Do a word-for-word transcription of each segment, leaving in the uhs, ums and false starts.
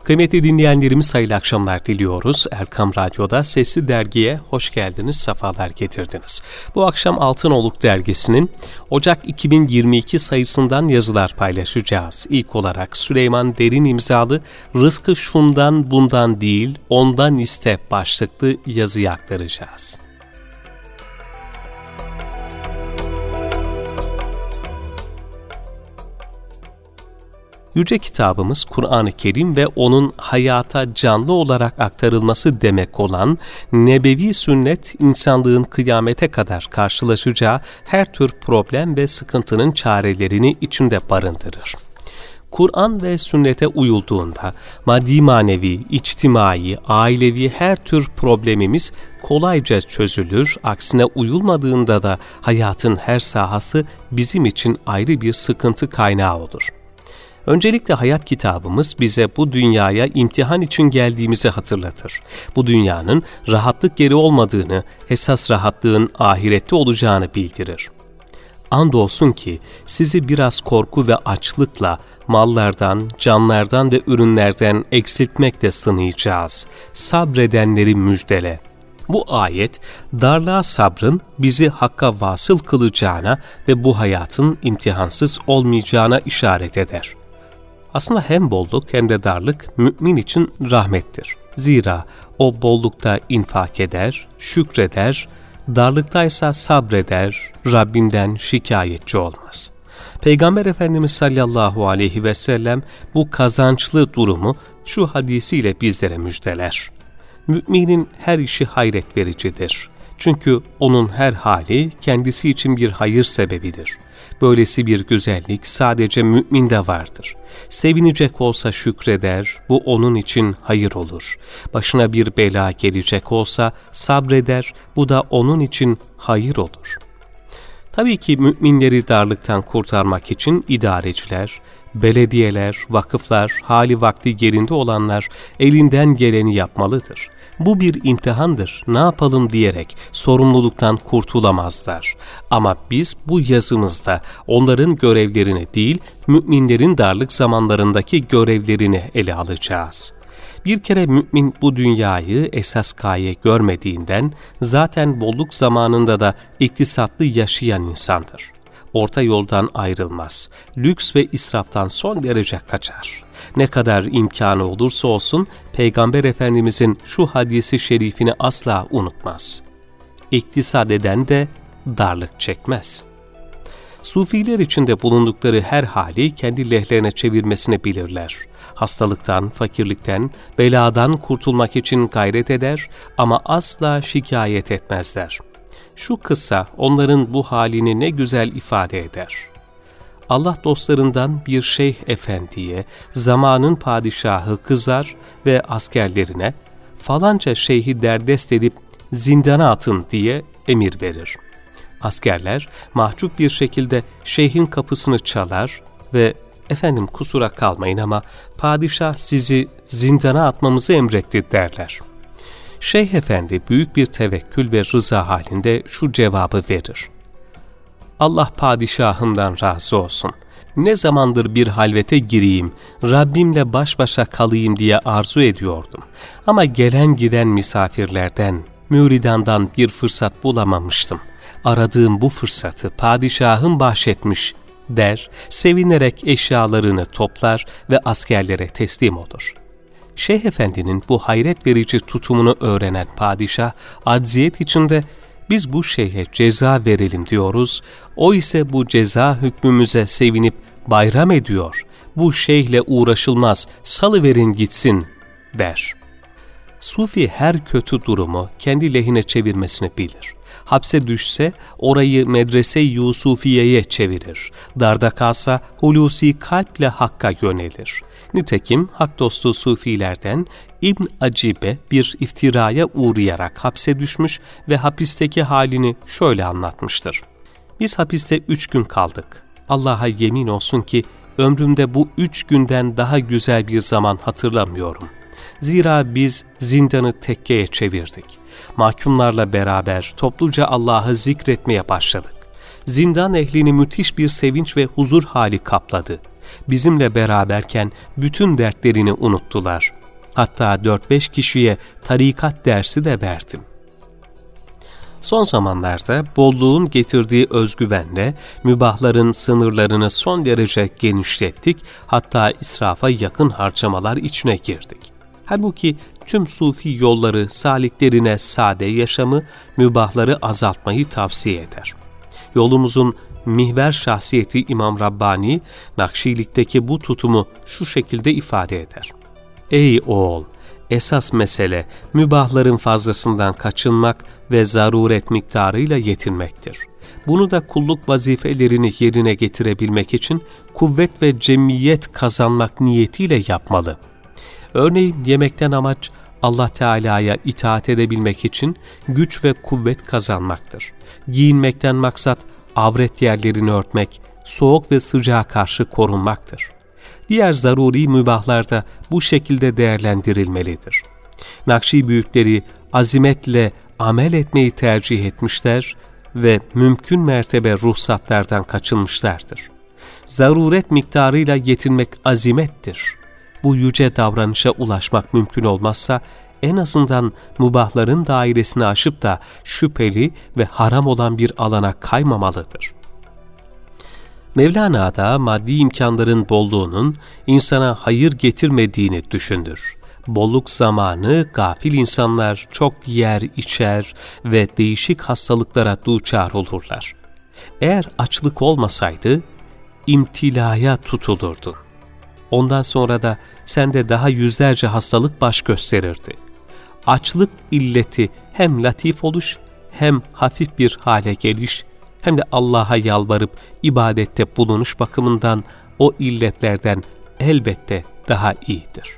Kıymetli dinleyenlerimiz hayırlı akşamlar diliyoruz. Erkam Radyo'da Sesli Dergi'ye hoş geldiniz, sefalar getirdiniz. Bu akşam Altınoluk Dergisi'nin Ocak iki bin yirmi iki sayısından yazılar paylaşacağız. İlk olarak Süleyman Derin imzalı "Rızkı şundan bundan değil, ondan iste" başlıklı yazıyı aktaracağız. Yüce kitabımız Kur'an-ı Kerim ve onun hayata canlı olarak aktarılması demek olan nebevi sünnet, insanlığın kıyamete kadar karşılaşacağı her tür problem ve sıkıntının çarelerini içinde barındırır. Kur'an ve sünnete uyulduğunda maddi manevi, içtimai, ailevi her tür problemimiz kolayca çözülür, aksine uyulmadığında da hayatın her sahası bizim için ayrı bir sıkıntı kaynağı olur. Öncelikle hayat kitabımız bize bu dünyaya imtihan için geldiğimizi hatırlatır. Bu dünyanın rahatlık yeri olmadığını, esas rahatlığın ahirette olacağını bildirir. Andolsun ki sizi biraz korku ve açlıkla, mallardan, canlardan ve ürünlerden eksiltmekle sınayacağız. Sabredenleri müjdele. Bu ayet, darlığa sabrın bizi hakka vasıl kılacağına ve bu hayatın imtihansız olmayacağına işaret eder. Aslında hem bolluk hem de darlık mümin için rahmettir. Zira o bollukta infak eder, şükreder, darlıktaysa sabreder, Rabbinden şikayetçi olmaz. Peygamber Efendimiz sallallahu aleyhi ve sellem bu kazançlı durumu şu hadisiyle bizlere müjdeler. Müminin her işi hayret vericidir. Çünkü onun her hali kendisi için bir hayır sebebidir. Böylesi bir güzellik sadece müminde vardır. Sevinecek olsa şükreder, bu onun için hayır olur. Başına bir bela gelecek olsa sabreder, bu da onun için hayır olur. Tabii ki müminleri darlıktan kurtarmak için idareciler, belediyeler, vakıflar, hali vakti yerinde olanlar elinden geleni yapmalıdır. Bu bir imtihandır, ne yapalım diyerek sorumluluktan kurtulamazlar. Ama biz bu yazımızda onların görevlerini değil, müminlerin darlık zamanlarındaki görevlerini ele alacağız. Bir kere mümin bu dünyayı esas gaye görmediğinden zaten bolluk zamanında da iktisatlı yaşayan insandır. Orta yoldan ayrılmaz. Lüks ve israftan son derece kaçar. Ne kadar imkanı olursa olsun Peygamber Efendimizin şu hadisi şerifini asla unutmaz. İktisat eden de darlık çekmez. Sufiler içinde bulundukları her hali kendi lehlerine çevirmesini bilirler. Hastalıktan, fakirlikten, beladan kurtulmak için gayret eder ama asla şikayet etmezler. Şu kıssa onların bu halini ne güzel ifade eder. Allah dostlarından bir şeyh efendiye, zamanın padişahı kızar ve askerlerine falanca şeyhi derdest edip zindana atın diye emir verir. Askerler mahcup bir şekilde şeyhin kapısını çalar ve "Efendim kusura kalmayın ama padişah sizi zindana atmamızı emretti" derler. Şeyh Efendi büyük bir tevekkül ve rıza halinde şu cevabı verir. Allah padişahımdan razı olsun. Ne zamandır bir halvete gireyim, Rabbimle baş başa kalayım diye arzu ediyordum. Ama gelen giden misafirlerden, müridandan bir fırsat bulamamıştım. Aradığım bu fırsatı padişahım bahşetmiş der, sevinerek eşyalarını toplar ve askerlere teslim olur. Şeyh Efendi'nin bu hayret verici tutumunu öğrenen padişah, acziyet içinde "Biz bu şeyhe ceza verelim" diyoruz, o ise bu ceza hükmümüze sevinip bayram ediyor. "Bu şeyhle uğraşılmaz, salıverin gitsin" der. Sufi her kötü durumu kendi lehine çevirmesini bilir. Hapse düşse orayı medrese-i Yusufiye'ye çevirir. Darda kalsa hulusi kalple Hakk'a yönelir. Nitekim hak dostu sufilerden İbn Acibe bir iftiraya uğrayarak hapse düşmüş ve hapisteki halini şöyle anlatmıştır. "Biz hapiste üç gün kaldık. Allah'a yemin olsun ki ömrümde bu üç günden daha güzel bir zaman hatırlamıyorum. Zira biz zindanı tekkeye çevirdik. Mahkumlarla beraber topluca Allah'ı zikretmeye başladık. Zindan ehlini müthiş bir sevinç ve huzur hali kapladı. bizimle beraberken bütün dertlerini unuttular. Hatta dört beş kişiye tarikat dersi de verdim. Son zamanlarda bolluğun getirdiği özgüvenle mübahların sınırlarını son derece genişlettik, hatta israfa yakın harcamalar içine girdik. Halbuki tüm sufi yolları saliklerine sade yaşamı, mübahları azaltmayı tavsiye eder. Yolumuzun mihver şahsiyeti İmam Rabbani, Nakşilikteki bu tutumu şu şekilde ifade eder. Ey oğul! Esas mesele mübahların fazlasından kaçınmak ve zaruret miktarıyla yetinmektir. Bunu da kulluk vazifelerini yerine getirebilmek için kuvvet ve cemiyet kazanmak niyetiyle yapmalı. Örneğin yemekten amaç Allah Teala'ya itaat edebilmek için güç ve kuvvet kazanmaktır. Giyinmekten maksat avret yerlerini örtmek, soğuk ve sıcağa karşı korunmaktır. Diğer zaruri mübahlarda bu şekilde değerlendirilmelidir. Nakşi büyükleri azimetle amel etmeyi tercih etmişler ve mümkün mertebe ruhsatlardan kaçınmışlardır. Zaruret miktarıyla yetinmek azimettir. Bu yüce davranışa ulaşmak mümkün olmazsa en azından mübahların dairesini aşıp da şüpheli ve haram olan bir alana kaymamalıdır. Mevlana da maddi imkanların bolluğunun insana hayır getirmediğini düşünür. Bolluk zamanı gafil insanlar çok yer içer ve değişik hastalıklara duçar olurlar. Eğer açlık olmasaydı imtilaya tutulurdun. Ondan sonra da sende daha yüzlerce hastalık baş gösterirdi. Açlık illeti hem latif oluş hem hafif bir hale geliş hem de Allah'a yalvarıp ibadette bulunuş bakımından o illetlerden elbette daha iyidir.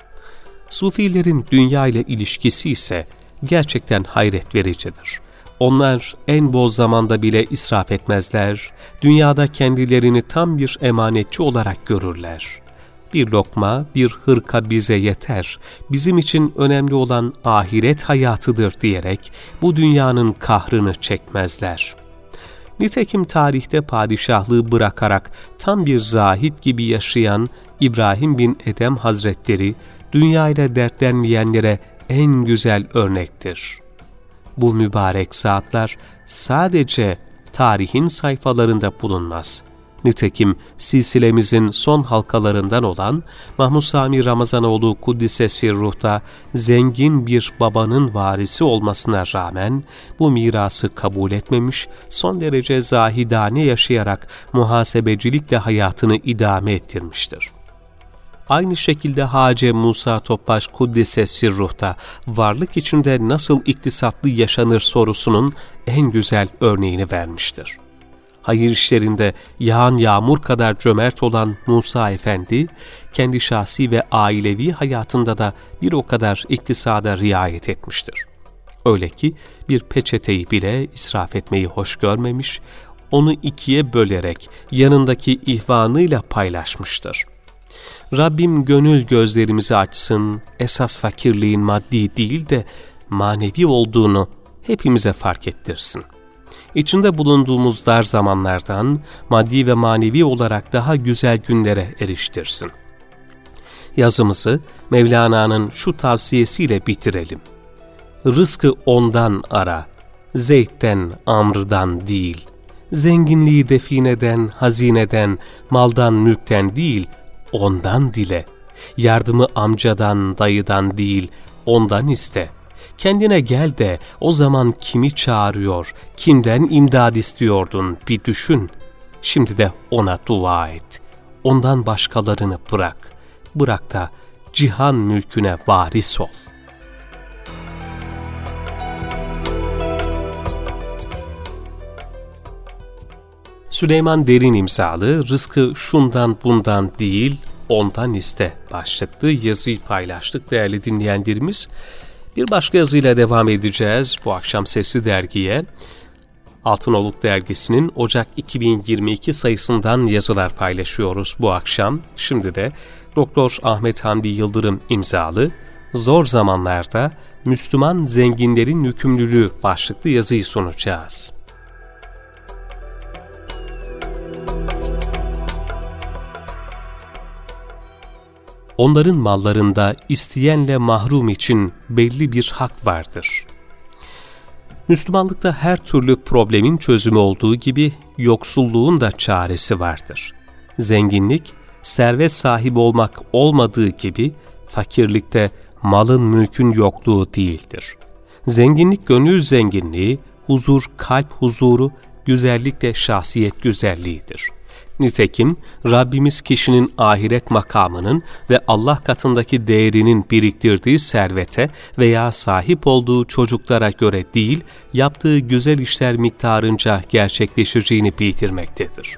Sufilerin dünya ile ilişkisi ise gerçekten hayret vericidir. Onlar en boz zamanda bile israf etmezler, dünyada kendilerini tam bir emanetçi olarak görürler. Bir lokma, bir hırka bize yeter, bizim için önemli olan ahiret hayatıdır diyerek bu dünyanın kahrını çekmezler. Nitekim tarihte padişahlığı bırakarak tam bir zahid gibi yaşayan İbrahim bin Edhem Hazretleri, dünyayla dertlenmeyenlere en güzel örnektir. Bu mübarek zatlar sadece tarihin sayfalarında bulunmaz. Nitekim silsilemizin son halkalarından olan Mahmud Sami Ramazanoğlu Kuddise Sirruh'ta zengin bir babanın varisi olmasına rağmen bu mirası kabul etmemiş, son derece zahidane yaşayarak muhasebecilikle hayatını idame ettirmiştir. Aynı şekilde Hacı Musa Topbaş Kuddise Sirruh'ta varlık içinde nasıl iktisatlı yaşanır sorusunun en güzel örneğini vermiştir. Hayır işlerinde yağan yağmur kadar cömert olan Musa Efendi, kendi şahsi ve ailevi hayatında da bir o kadar iktisada riayet etmiştir. Öyle ki bir peçeteyi bile israf etmeyi hoş görmemiş, onu ikiye bölerek yanındaki ihvanıyla paylaşmıştır. Rabbim gönül gözlerimizi açsın, esas fakirliğin maddi değil de manevi olduğunu hepimize fark ettirsin. İçinde bulunduğumuz dar zamanlardan maddi ve manevi olarak daha güzel günlere eriştirsin. Yazımızı Mevlana'nın şu tavsiyesiyle bitirelim. Rızkı ondan ara, Zeyd'den, Amr'dan değil. Zenginliği defineden, hazineden, maldan, mülkten değil, ondan dile. Yardımı amcadan, dayıdan değil, ondan iste. Kendine gel de o zaman kimi çağırıyor, kimden imdad istiyordun bir düşün. Şimdi de ona dua et. Ondan başkalarını bırak. Bırak da cihan mülküne varis ol. Süleyman Derin imzalı Rızkı şundan bundan değil, ondan iste başlıklı yazıyı paylaştık değerli dinleyenlerimiz. Bir başka yazıyla devam edeceğiz bu akşam Sesli Dergi'ye. Altınoluk Dergisi'nin Ocak iki bin yirmi iki sayısından yazılar paylaşıyoruz bu akşam. Şimdi de Doktor Ahmet Hamdi Yıldırım imzalı Zor Zamanlarda Müslüman Zenginlerin Yükümlülüğü başlıklı yazıyı sunacağız. onların mallarında isteyenle mahrum için belli bir hak vardır. Müslümanlıkta her türlü problemin çözümü olduğu gibi yoksulluğun da çaresi vardır. Zenginlik, servet sahibi olmak olmadığı gibi fakirlikte malın mülkün yokluğu değildir. Zenginlik gönül zenginliği, huzur kalp huzuru, güzellik de şahsiyet güzelliğidir. Nitekim Rabbimiz kişinin ahiret makamının ve Allah katındaki değerinin biriktirdiği servete veya sahip olduğu çocuklara göre değil, yaptığı güzel işler miktarınca gerçekleşeceğini bildirmektedir.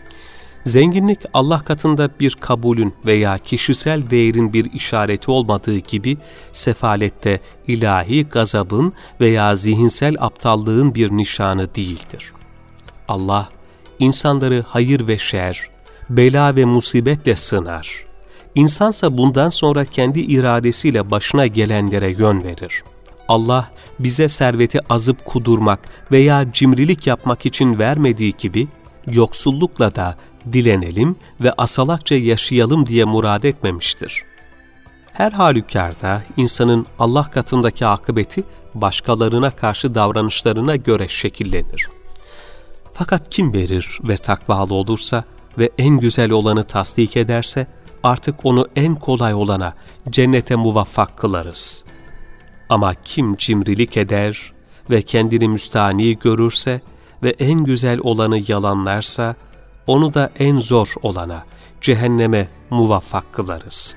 Zenginlik Allah katında bir kabulün veya kişisel değerin bir işareti olmadığı gibi sefalette ilahi gazabın veya zihinsel aptallığın bir nişanı değildir. Allah, İnsanları hayır ve şer, bela ve musibetle sınar. İnsansa bundan sonra kendi iradesiyle başına gelenlere yön verir. Allah bize serveti azıp kudurmak veya cimrilik yapmak için vermediği gibi, yoksullukla da dilenelim ve asalakça yaşayalım diye murad etmemiştir. Her halükarda insanın Allah katındaki akıbeti başkalarına karşı davranışlarına göre şekillenir. Fakat kim verir ve takvalı olursa ve en güzel olanı tasdik ederse artık onu en kolay olana, cennete muvaffak kılarız. Ama kim cimrilik eder ve kendini müstahni görürse ve en güzel olanı yalanlarsa onu da en zor olana, cehenneme muvaffak kılarız.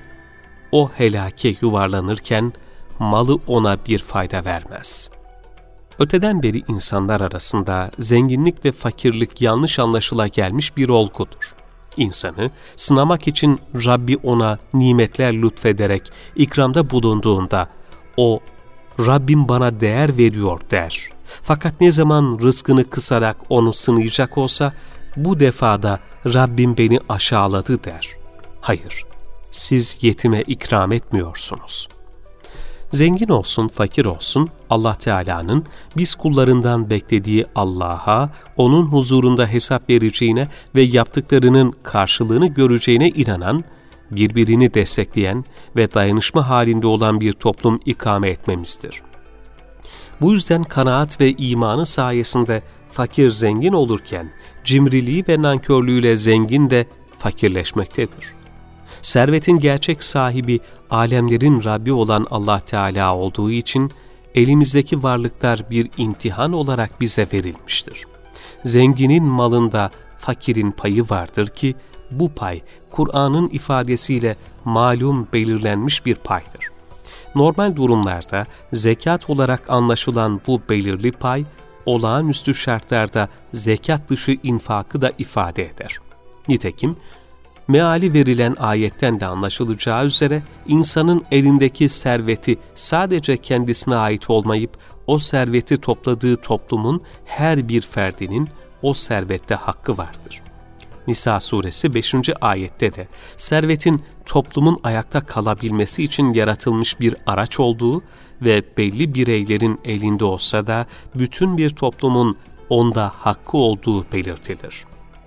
O helake yuvarlanırken malı ona bir fayda vermez. Öteden beri insanlar arasında zenginlik ve fakirlik yanlış anlaşıla gelmiş bir olgudur. İnsanı sınamak için Rabbi ona nimetler lütfederek ikramda bulunduğunda o Rabbim bana değer veriyor der. Fakat ne zaman rızkını kısarak onu sınayacak olsa bu defada Rabbim beni aşağıladı der. Hayır, siz yetime ikram etmiyorsunuz. Zengin olsun, fakir olsun, Allah Teala'nın biz kullarından beklediği Allah'a, onun huzurunda hesap vereceğine ve yaptıklarının karşılığını göreceğine inanan, birbirini destekleyen ve dayanışma halinde olan bir toplum ikame etmemizdir. Bu yüzden kanaat ve imanı sayesinde fakir zengin olurken, cimriliği ve nankörlüğüyle zengin de fakirleşmektedir. Servetin gerçek sahibi, alemlerin Rabbi olan Allah Teala olduğu için elimizdeki varlıklar bir imtihan olarak bize verilmiştir. Zenginin malında fakirin payı vardır ki bu pay Kur'an'ın ifadesiyle malum belirlenmiş bir paydır. Normal durumlarda zekat olarak anlaşılan bu belirli pay, olağanüstü şartlarda zekat dışı infakı da ifade eder. Nitekim, meali verilen ayetten de anlaşılacağı üzere insanın elindeki serveti sadece kendisine ait olmayıp o serveti topladığı toplumun her bir ferdinin o servette hakkı vardır. Nisa suresi beşinci ayette de servetin toplumun ayakta kalabilmesi için yaratılmış bir araç olduğu ve belli bireylerin elinde olsa da bütün bir toplumun onda hakkı olduğu belirtilir.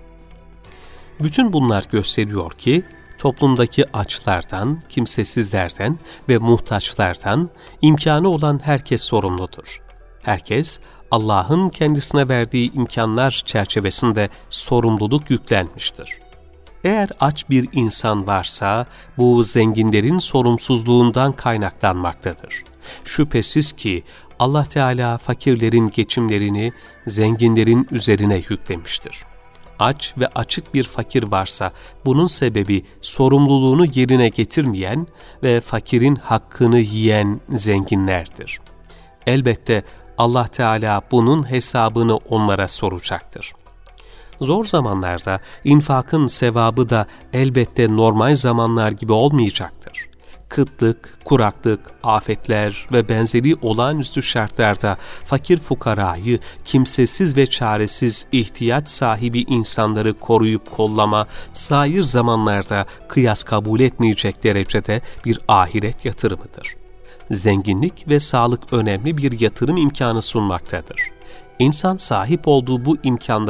Bütün bunlar gösteriyor ki toplumdaki açlardan, kimsesizlerden ve muhtaçlardan imkanı olan herkes sorumludur. Herkes Allah'ın kendisine verdiği imkanlar çerçevesinde sorumluluk yüklenmiştir. Eğer aç bir insan varsa bu zenginlerin sorumsuzluğundan kaynaklanmaktadır. Şüphesiz ki Allah Teala fakirlerin geçimlerini zenginlerin üzerine yüklemiştir. Aç ve açık bir fakir varsa bunun sebebi sorumluluğunu yerine getirmeyen ve fakirin hakkını yiyen zenginlerdir. Elbette Allah Teala bunun hesabını onlara soracaktır. Zor zamanlarda infakın sevabı da elbette normal zamanlar gibi olmayacaktır. Kıtlık, kuraklık, afetler ve benzeri olağanüstü şartlarda fakir fukarayı, kimsesiz ve çaresiz ihtiyaç sahibi insanları koruyup kollama, sair zamanlarda kıyas kabul etmeyecek derecede bir ahiret yatırımıdır. Zenginlik ve sağlık önemli bir yatırım imkanı sunmaktadır. İnsan sahip olduğu bu imkanları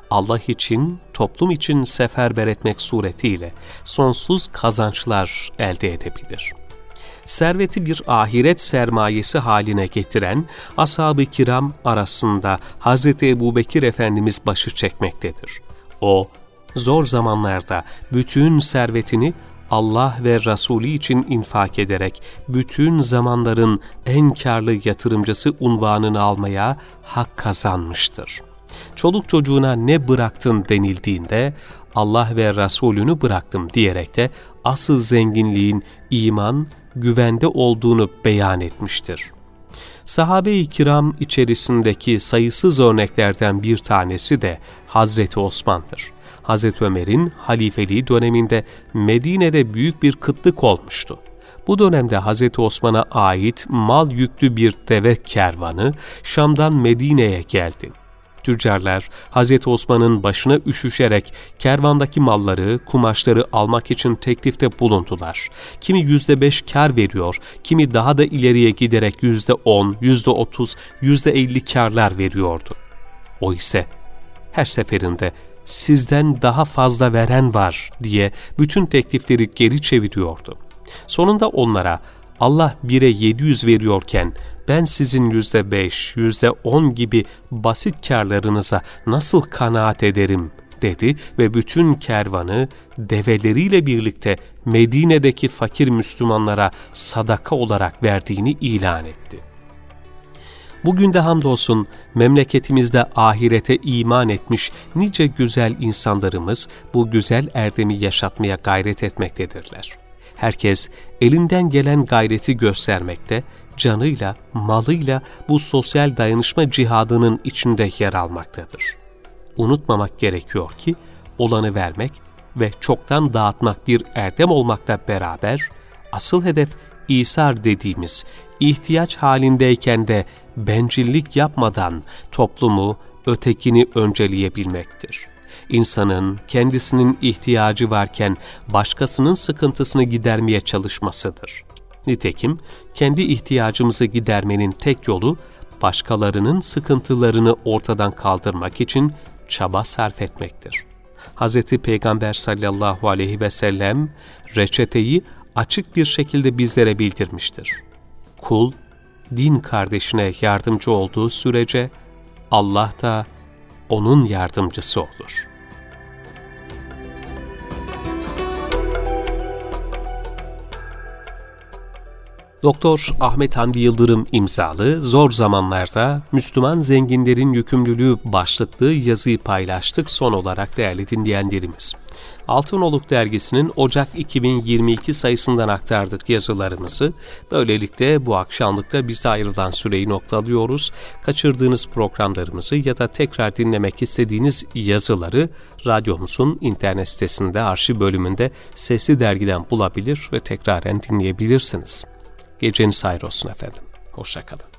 Allah için, toplum için seferber etmek suretiyle sonsuz kazançlar elde edebilir. Serveti bir ahiret sermayesi haline getiren ashab-ı kiram arasında Hazreti Ebubekir Efendimiz başı çekmektedir. O, zor zamanlarda bütün servetini Allah ve Resulü için infak ederek bütün zamanların en kârlı yatırımcısı unvanını almaya hak kazanmıştır. Çoluk çocuğuna ne bıraktın denildiğinde Allah ve Resulünü bıraktım diyerek de asıl zenginliğin iman, güvende olduğunu beyan etmiştir. Sahabe-i kiram içerisindeki sayısız örneklerden bir tanesi de Hazreti Osman'dır. Hazreti Ömer'in halifeliği döneminde Medine'de büyük bir kıtlık olmuştu. Bu dönemde Hazreti Osman'a ait mal yüklü bir deve kervanı Şam'dan Medine'ye geldi. Tüccarlar Hazreti Osman'ın başına üşüşerek kervandaki malları, kumaşları almak için teklifte bulundular. Kimi yüzde beş kar veriyor, kimi daha da ileriye giderek yüzde on, yüzde otuz, yüzde elli kârlar veriyordu. O ise her seferinde sizden daha fazla veren var diye bütün teklifleri geri çeviriyordu. Sonunda onlara Allah bire yedi yüz veriyorken ben sizin yüzde beş, yüzde on gibi basit kârlarınıza nasıl kanaat ederim dedi ve bütün kervanı develeriyle birlikte Medine'deki fakir Müslümanlara sadaka olarak verdiğini ilan etti. Bugün de hamdolsun memleketimizde ahirete iman etmiş nice güzel insanlarımız bu güzel erdemi yaşatmaya gayret etmektedirler. Herkes elinden gelen gayreti göstermekte, canıyla, malıyla bu sosyal dayanışma cihadının içinde yer almaktadır. Unutmamak gerekiyor ki olanı vermek ve çoktan dağıtmak bir erdem olmakla beraber asıl hedef İsar dediğimiz ihtiyaç halindeyken de bencillik yapmadan toplumu, ötekini önceleyebilmektir. İnsanın kendisinin ihtiyacı varken başkasının sıkıntısını gidermeye çalışmasıdır. Nitekim kendi ihtiyacımızı gidermenin tek yolu başkalarının sıkıntılarını ortadan kaldırmak için çaba sarf etmektir. Hz. Peygamber sallallahu aleyhi ve sellem reçeteyi açık bir şekilde bizlere bildirmiştir. Kul, din kardeşine yardımcı olduğu sürece Allah da onun yardımcısı olur. Doktor Ahmet Hamdi Yıldırım imzalı Zor Zamanlarda Müslüman Zenginlerin Yükümlülüğü başlıklı yazıyı paylaştık son olarak değerli dinleyenlerimiz. Altınoluk Dergisi'nin Ocak iki bin yirmi iki sayısından aktardık yazılarımızı. Böylelikle bu akşamlıkta bize ayrılan süreyi noktalıyoruz. Kaçırdığınız programlarımızı ya da tekrar dinlemek istediğiniz yazıları radyomuzun internet sitesinde arşiv bölümünde Sesli Dergi'den bulabilir ve tekraren dinleyebilirsiniz. Geceniz hayır olsun efendim. Hoşça kalın.